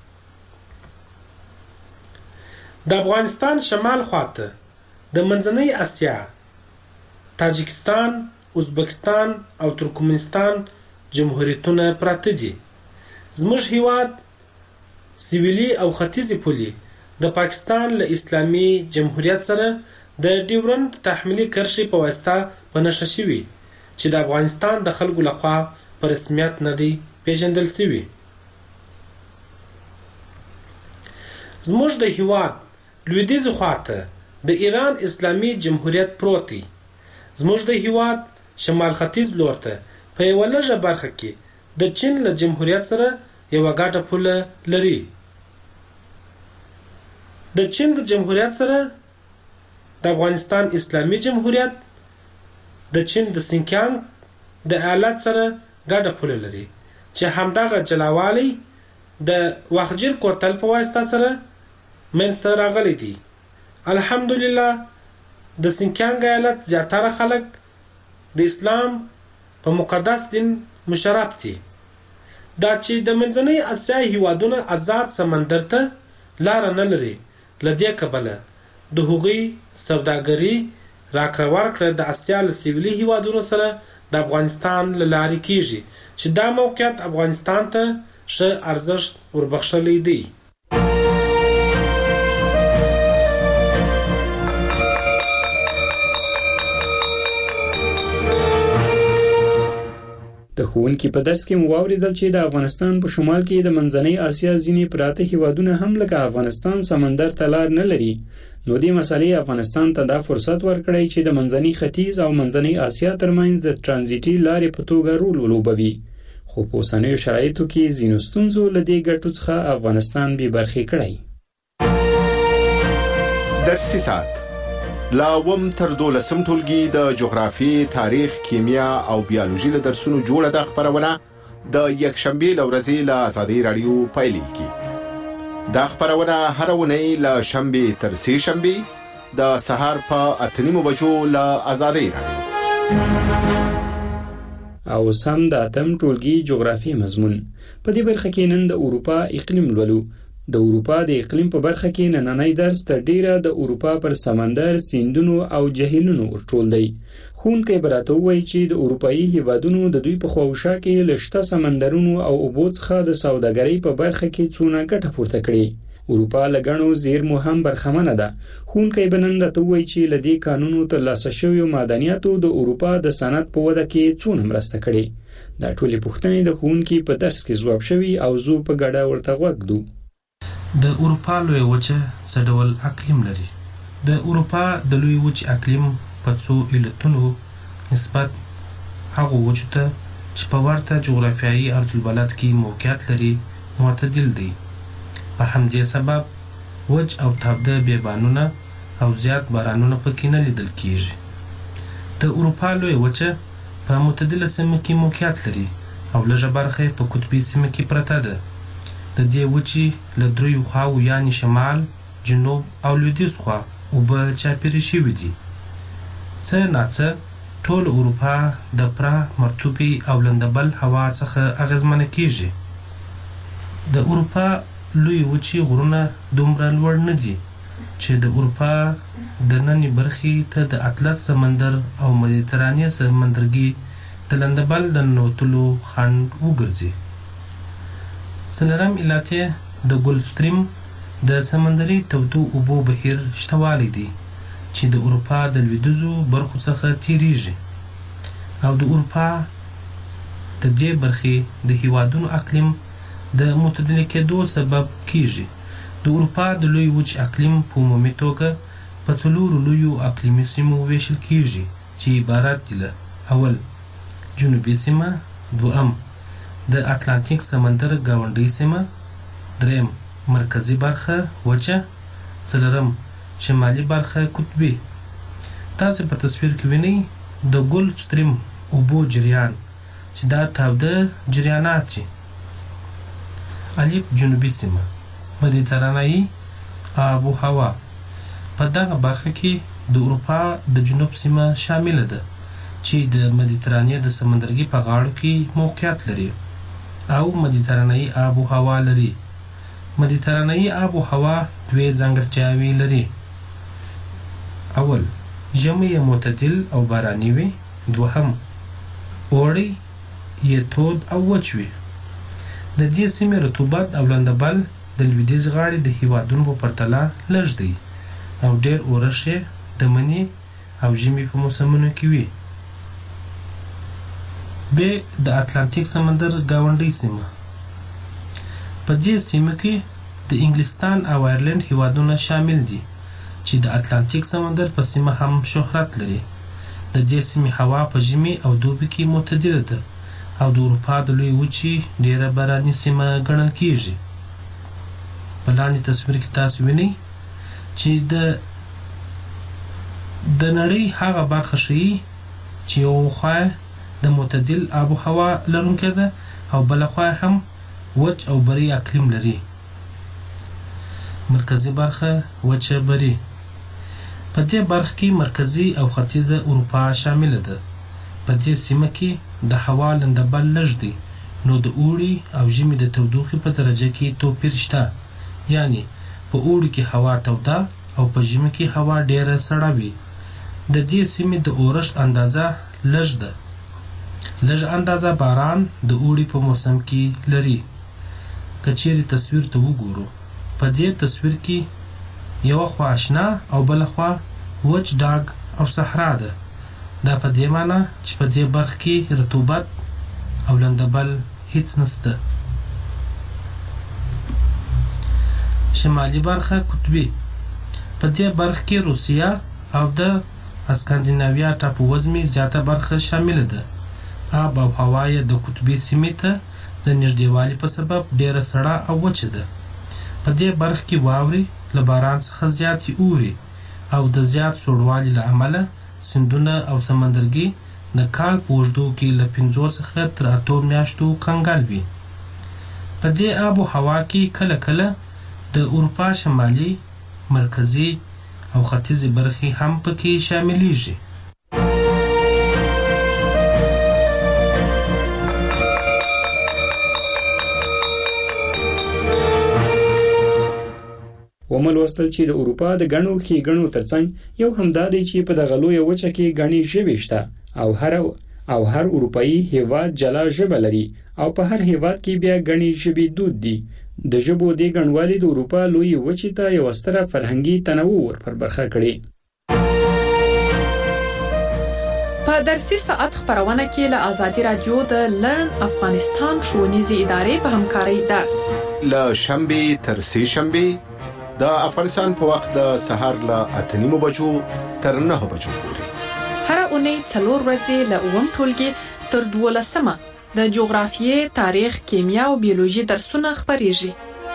[SPEAKER 12] د افغانستان شمال خواته د منځنۍ اسیا، تاجکستان، ازبکستان او ترکمنستان جمهوریتونه پراته دي. زموږ هیواد سویلي او ختیځې پولې د پاکستان له اسلامي جمهوریت سره د ډیورنډ تحمیلي کرښې په واسطه په نښه شوي چې د افغانستان د خلکو لخوا په رسمیت نه دی پیژندل شوي. زموږ د هیواد لویدیځې خواته د ایران اسلامي جمهوریت پروت دی. زموږ د هیواد شمال ختیځ لور ته په یوه لږه برخه کې د چین له جمهوریت سره یو ګډه پوله لري. د چین د جمهوریت سره د افغانستان اسلامي جمهوریت د چین د سینکیانګ د ایالت سره ګډه پوله لري چې همدغه جلاوالی د وخجر کوتل په واسطه سره منځته راغلی دی. الحمدلله د سینکیانګ ایالت زیاتره خلک د اسلام په مقدس دین مشرف دي. دا چې د منځنۍ اسیا هیوادونه آزاد سمندر ته لار نه لري، لدې کبله د هغوی سوداګري راکړه ورکړه د اسیا له سویلي هیوادونو سره د افغانستان له لارې کیږي چې دا موقعیت افغانستان ته ښه ارزښت وربخښلی دی.
[SPEAKER 11] د ښوونکي په درس کې مو واورېدل چې د افغانستان په شمال کې د منځنۍ اسیا ځینې پراته هیوادونه هم لکه افغانستان سمندر ته لار نه لري، نو دې مسلې افغانستان ته دا فرصت ورکړی چې د منځنۍ ختیځ او منځنۍ اسیا ترمنځ د ترانزیټي لارې په توګه رول ولوبوي. خو په اوسنیو شرایطو کې ځینو ستونزو له دې ګټو څخه افغانستان بې برخې کړی.
[SPEAKER 13] درسي ساعت لا وم تر دولسم ټولګي د جغرافي، تاریخ، کیمیا او بیولوژي له درسونو جوړه د خبرونه د یکشنبه لورځي له آزادۍ رادیو پایلیږي. دا خبرونه هر ونی له شنبه تر سه شنبه د سهار په اتنیمو بجو له آزادۍ رادیو.
[SPEAKER 11] او سم د اتم ټولګي جغرافي مضمون په دې برخه کې نن د اروپا اقلیم لولو. د اروپا د اقلیم په برخه کې نننۍ درس تر ډیره د اروپا پر سمندر، سیندونو او جهیلونو ورټول دی. ښوونکی به راته ووایي چې د اروپایي هیوادونو د دوی په خواوشا کې له شته سمندرونو او اوبو څخه د سوداګرۍ په برخه کې څونه ګټه پورته کړي. اروپا له ګڼو زیرمو هم برخمنه ده. ښوونکی به نن راته ووایي چې له دې کانونو ترلاسه شویو معدنیاتو د اروپا د صنعت په وده کې څونه مرسته کړې. دا ټولې پوښتنې د ښوونکي په درس کې ځواب شوي او زه په ګډه ورته غوږ ږدو.
[SPEAKER 12] د اروپا لوی وچه څه ډول اقلیم لري؟ د اروپا د لوی وچې اقلیم په څو علتونو نسبت هغو وچو ته چې په ورته جغرافیایي عرضالبلد کې موقعیت لري معتدل دی. په همدې سبب وچ او تابده بیابانونه او زیات بارانونه پکې نه لیدل کیږي. د اروپا لوی وچه په معتدله سیمه کې موقعیت لري او لږه برخه په قطبي سیمه کې پرته ده. د دې وچې له دریو خواو یعنې شمال، جنوب او لویدیځ خوا اوبه چاپېرې شوي دي. څه ناڅه ټول اروپا د پره، مرطوبې او لندبل هوا څخه اغېزمنه کیږي. د اروپا لوی وچې غرونه دومره لوړ نه دي چې د اروپا د نننۍ برخې ته د اطلس سمندر او مدیترانې سمندرګي د لندبل د ننوتلو خنډ وګرځي. څلورم علت یې د ګلف ستریم د سمندري تودو اوبو بهیر شتوالی دی چې د اروپا د لویدیځو برخو څخه تیریږي او د اروپا د دې برخې د هیوادونو اقلیم د معتدل کېدو سبب کیږي. د اروپا د لوی وچ اقلیم په عمومي توګه په څلورو لویو اقلیمي سیمو ویشل کیږي چې عبارت دي له: اول جنوبي سیمه، دویم د اتلانتیک سمندر گاونډۍ سیمه، دریم مرکزی برخه وچه، څلورم شمالي برخه قطبي. تاسو په تصویر کې وینئ د ګلف ستریم اوبو جریان چې دا تاوده جریانات دي. الف جنوبي سیمه، مدیترانه‌ای آب و هوا. په دغه برخه کې د اروپا د جنوب سیمه شامل ده چې د مدیترانې د سمندرګي په غاړو کې موقعیت لري او مدیترانه‌ای آب و هوا لري. مدیترانه‌ای آب و هوا دوه ځانګړتیاوې لري. اول ژمی معتدل او باراني وي، دوهم اوړی یې تود او وچ وي. د دې سیمې رطوبت او لندبل د لویدیځ غاړې د هیوادونو په پرتله لږ دی او ډېر اورښت یې د مني او ژمي په موسمونو کې وي. ب د اتلانتیک سمندر گاونډۍ سیمه. په دې سیمه کې د انګلستان او آیرلند هیوادونه شامل دي چې د اتلانتیک سمندر په سیمه هم شهرت لري. د دې سیمې هوا په ژمي او دوبي کې معتدله ده او د اروپا د لوی وچې ډیره باراني سیمه ګڼل کیږي. په لاندې تصویر کې تاسو وینئ چې د د نړۍ هغه برخه ښیي چې یو خوا د معتدل آب و هوا لرونکې ده او بل خوا هم وچ او بري اقلیم لري. مرکزی برخه وچه بري. په دې برخه کې مرکزی او ختیځه اروپا شامل ده. په دې سیمه کې د هوا لندبل لږ دی، نو د اوړي او ژمي د تودوخې په درجه کې توپیر شته. یعنی په اوړي کې هوا توده او په ژمي کې هوا ډیره سړه وي. د دې سیمې د اورښت اندازه لږ ده. لږ اندازه باران د اوړي په موسم کې لري. که چیرې تصویر ته وګورو، په دې تصویر کې یو خوا آشنا او بل خوا وچ ډاګ او صحرا ده. دا په دې معنی چې په دې برخه کې رطوبت او لندبل هیڅ نشته. شمالي برخه قطبي. په دې برخه کې روسیه او د اسکاندیناویا ټاپووزمې زیاته برخه شامل ده. آب او هوا یې د قطبي سیمې ته د نږدېوالي په سبب ډیره سړه او وچه ده. په دې برخه کې واورې له باران څخه زیاتې اوري او د زیات سوړوالي له امله سیندونه او سمندرګي د کال په اوږدو کې له پنځو څخه تر اتو میاشتو کنګل وي. په دې آب و هوا کې کله کله د اروپا شمالي، مرکزي او ختیځې برخې هم پکې شاملیږي.
[SPEAKER 11] ومل وستل چې د اروپا د غنو کې غنو ترڅنګ یو همدا دی چې په دغه لوی وچه کې غني ژبې شته او هر او هر اروپאי هیواد جلا ژبه لري او په هر هیواد کې بیا غني ژبې دود دي. د ژبو د غنوالي د اروپا لوی وچې ته یو ستره فرهنګي تنوع ورپر برخه کړي.
[SPEAKER 10] په درسي ساعت خبرونه کې له آزادي رادیو د لرن افغانستان ښوونیزې ادارې په همکارۍ درس
[SPEAKER 13] له شنبه تر سه شنبه د افغانستان په وخت د سهار له اته نیمو بجو تر نه بجو پورې.
[SPEAKER 10] هر اونۍ څلور ورځې له اووم ټولګي تر دولسمه د جغرافیې، تاریخ، کیمیا او بیولوژي درسونه خبرېږي.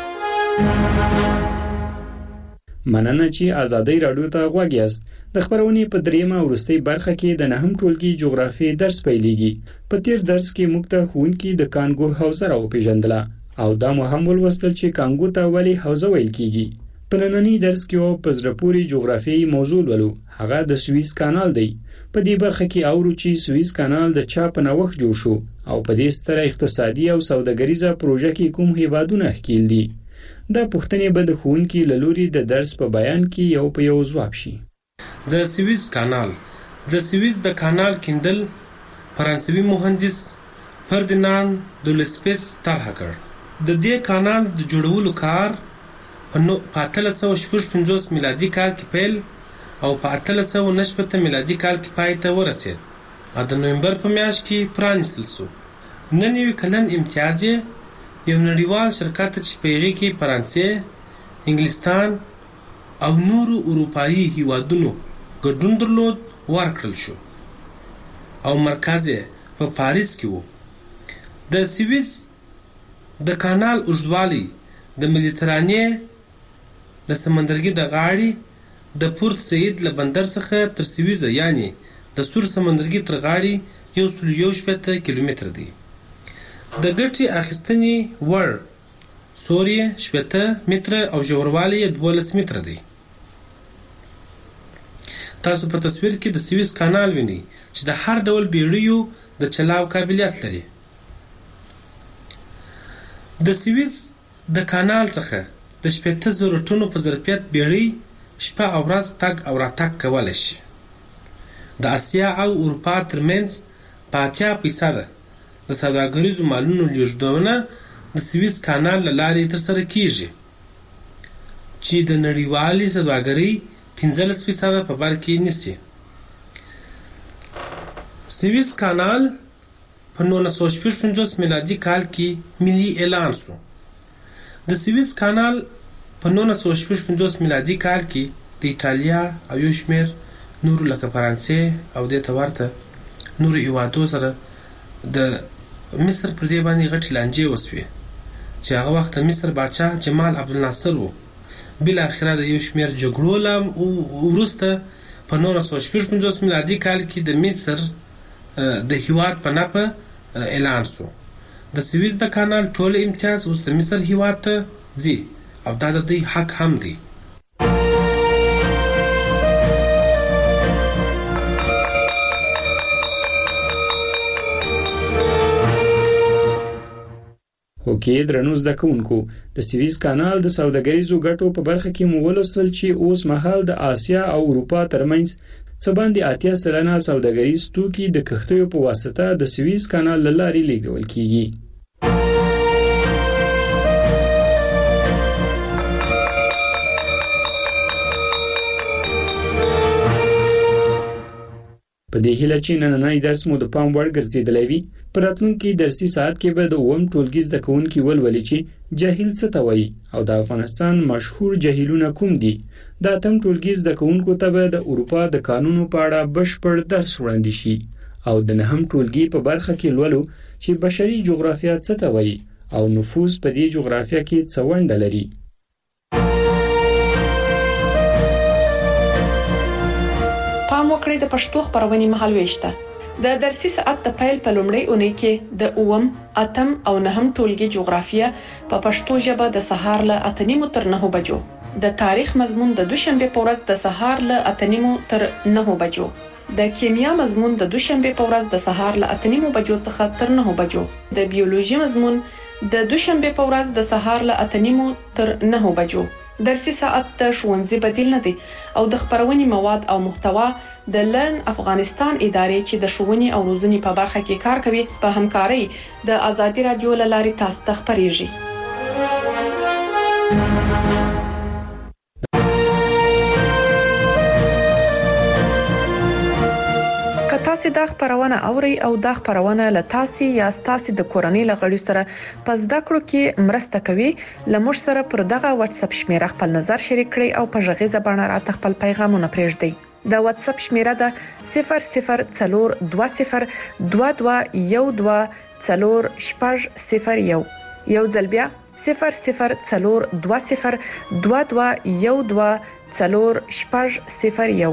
[SPEAKER 11] مننه چې آزادۍ رادیو ته غوږ یاست. د خبرونې په دریمه او وروستۍ برخه کې د نهم ټولګي جغرافیې درس پیلېږي. په تیر درس کې موږ ته ښوونکي د کانګو حوزه راوپېژندله او دا مو هم ولوستل چې کانګو ته ولې حوزه ویل کېږي. په ننني درس کې او په زړه پورې جغرافیایي موضوع ولو، هغه د سویس کانال دی. په دې برخه کې اورو چې سویس کانال د چا په نوښت جوړ شو او په دې ستره اقتصادي او سوداګریزه پروژه کې کوم هیوادونه ښکیل دي. دا پوښتنې به د ښوونکي له لوري د درس په بیان کې یو په یو ځواب شي.
[SPEAKER 12] د سویس کانال د سویس د کانال کیندل فرانسوي مهندس فردیناند دولسپیس طرح کړ. د دې کانال د جوړولو کار په اتلس سوه شپږ پنځوس میلادي کال کې پیل او په اتلس سوه نهه شپېته میلادي کال کې پای ته ورسېد او د نومبر په میاشت کې پرانیستل شو. نن یو کلن امتیاز یو نړیوال شرکت چې په هغې کې فرانسې، انګلستان او نورو اروپایي هیوادونو ګډون درلود ورکړل شو او مرکز یې په پاریس کې و. د سویس د کانال اوږدوالی د مدیترانې د سمندرګي د غاړې د پورت سعید له بندر څخه تر سویزه یعنی د سور سمندرګي تر غاړې یو سل یو شپېته کیلومتر دی. د ګټې اخیستنې وړ سوري شپېته متره او ژوروالی یې دولس متره دی. تاسو په تصویر کې د سویس کانال وینئ چې د هر ډول بیړیو د چلاو قابلیت لري. د سویس د کانال څخه د شپېته زره ټنو په ظرفیت بیړۍ شپه او ورځ تګ او راتګ کولی شي. د اسیا او اروپا ترمنځ په اتیا فیصده د سوداګریزو مالونو لیږدونه د سویس کانال له لارې ترسره کیږي چې د نړیوالې سوداګرۍ پنځلس فیصده په بر کې نیسي. سویس کانال په نولس سوه شپږ پنځوس میلادي کال کې ملي اعلان شو. د سویس کانال په نولس سوه شپږ پنځوس میلادي کال کې د ایټالیا او یو شمېر نورو لکه فرانسې او دې ته ورته نورو هیوادو سره د مصر پر دې باندې غټ لانجې وسوي چې هغه وخت مصر بادشاه جمال عبدالناصر وو. بل اخره د یو شمېر جګړو له وروسته په نولس سوه شپږ پنځوس میلادي کال کې د مصر د هیواد په نامه اعلان شو. د سویس د کانال ټول امتیاز اوس د مصر هیواد ته ځي او دا د دوی حق هم دی.
[SPEAKER 11] اوکې درنو زده کوونکو، د سویس کانال د سوداګریزو ګټو په برخه کې مو ولوستل چې اوس مهال د آسیا او اروپا ترمنځ څه باندې اتیا سلنه سوداګریز توکي د کښتیو په واسطه د سویس کانال له لارې لیږدول کیږي. په دې هیله چې نننی درس مو د پام وړ ګرځېدلی وي. په راتلونکي درسي ساعت کې به د اووم ټولګي زده کوونکي ولولي چې جاهل څه ته وایي او د افغانستان مشهور جاهلونه کوم دي. د اتم ټولګي زده کوونکو ته به د اروپا د قانونو په اړه بشپړ درس وړاندې شي او د نهم ټولګي په برخه کې لولو چې بشري جغرافیه څه ته وایي او نفوذ په دې جغرافیه کې څه ونډه لري.
[SPEAKER 10] پام وکړئ د پښتو خبرونې مهالويشته. د درسي ساعت د پیل په لومړۍ اونۍ کې د اووم، اتم او نهم ټولګي جغرافیه په پښتو ژبه د سهار له اته نیمو تر نهو بجو، د تاریخ مضمون د دوشنبه په ورځ د سهار له اته نیمو تر نهو بجو، د کیمیا مضمون د دوشنبه په ورځ د سهار له اته نیمو بجو څخه تر نهو بجو، د بیولوژي مضمون د دوشنبه په ورځ د سهار له اته نیمو تر نهو بجو. درسي ساعت د ښوونځي بدیل نه دی او د خبرونې مواد او محتوا د لرن افغانستان ادارې چې د ښوونې او روزنې په برخه کې کار کوي په همکارۍ د آزادي رادیو له لارې تاسو ته خبرېږي. تاسو دا خبرونه اوري او دا خبرونه له تاسو یا تاسو د کورنۍ لغړي سره په زده کړو کې مرسته کوي. لمر سره پر دغه واتس اپ شمیره خپل نظر شریک کړئ او په ژغیزه باندې راته خپل پیغامونه پرېږدئ. د واتس اپ شمیره ده صفر صفر څلور دوه صفر دوه دوه یو دوه څلور شپږ صفر یو. یو ځل بیا صفر صفر څلور دوه صفر دوه دوه یو دوه څلور شپږ صفر یو.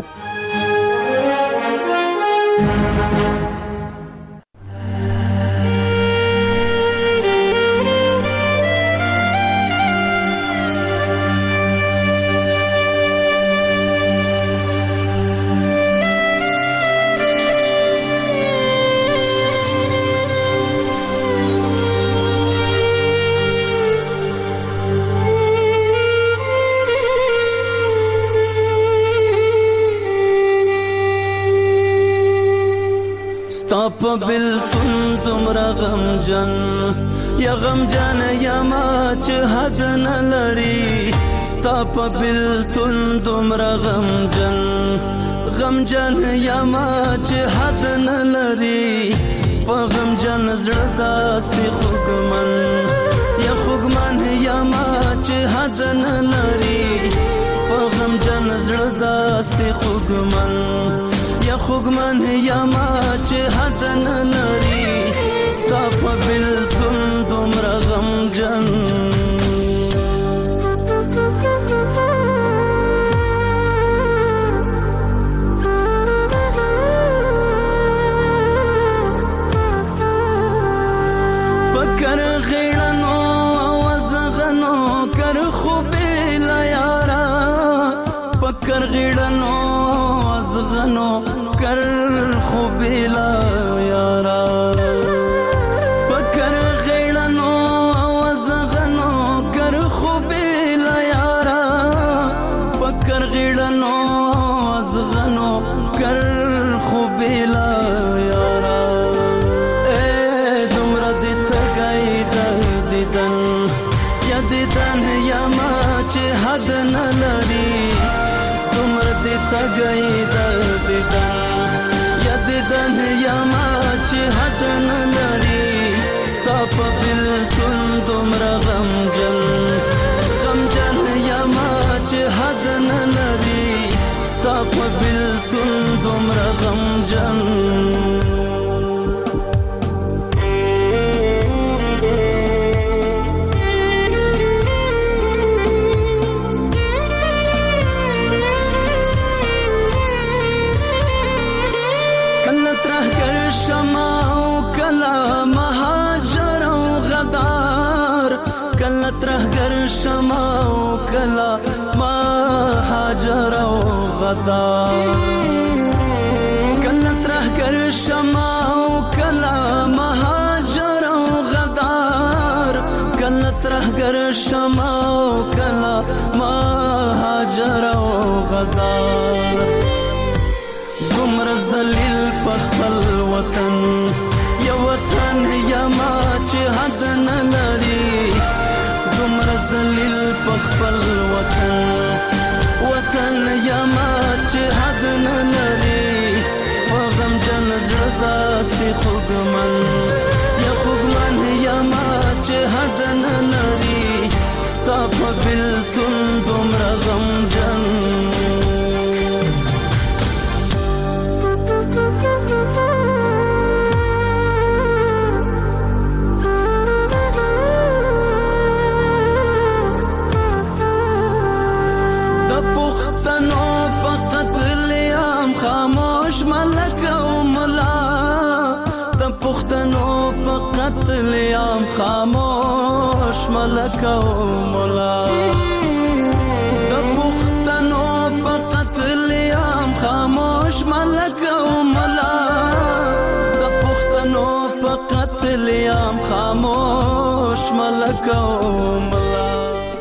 [SPEAKER 14] ستاپ بلتون تمرا غم جن یا غم جن یا ما چه حد نلری. ستاپ بلتون تمرا غم جن غم جن یا ما چه حد نلری. پا غم جن زردا سی خوگمن یا خوگمن یا ما چه حد نلری. پا غم جن زردا سی خوگمن یا خوگمن یا ما چه حد نلری. ستا په بلتون دومره غم جن پکر غیړنو وزغنو کر خوبی لا یارا. پکر غیړنو وزغنو کر خوبی لا یارا. پکر غیړنو وزغنو کر خوبی لا یارا. پکر غیړنو وزغنو کر خوبی لا یارا. اے دومره دې تګای د دیدن یا دیدن یا ما چې حد نه لري. دومره دې تګای د دیدن دیدن یا ما چې حد نه لري. ستا په بلتون دومره غم جن غم جن یا ما چې حد نه لري. ستا په بلتون دومره غم جن کلا مهاجر او غدار کلا ترهګر شمع او کلا مهاجر او غدار کلا ترهګر شمع او کلا مهاجر او غدار دومره ذلیل په خپل وطن یو وطن یما چې حد نه لري دومره ذلیل په خپل وطن وطن یما چې حد نه لري په غم جن زړه داسې خوږمن یا خوږمن یما چې حد نه لري ستا په بېلتون دومره غمجن خاموش ملک او ملا د پښتنو په قتل عام خاموش ملک او ملا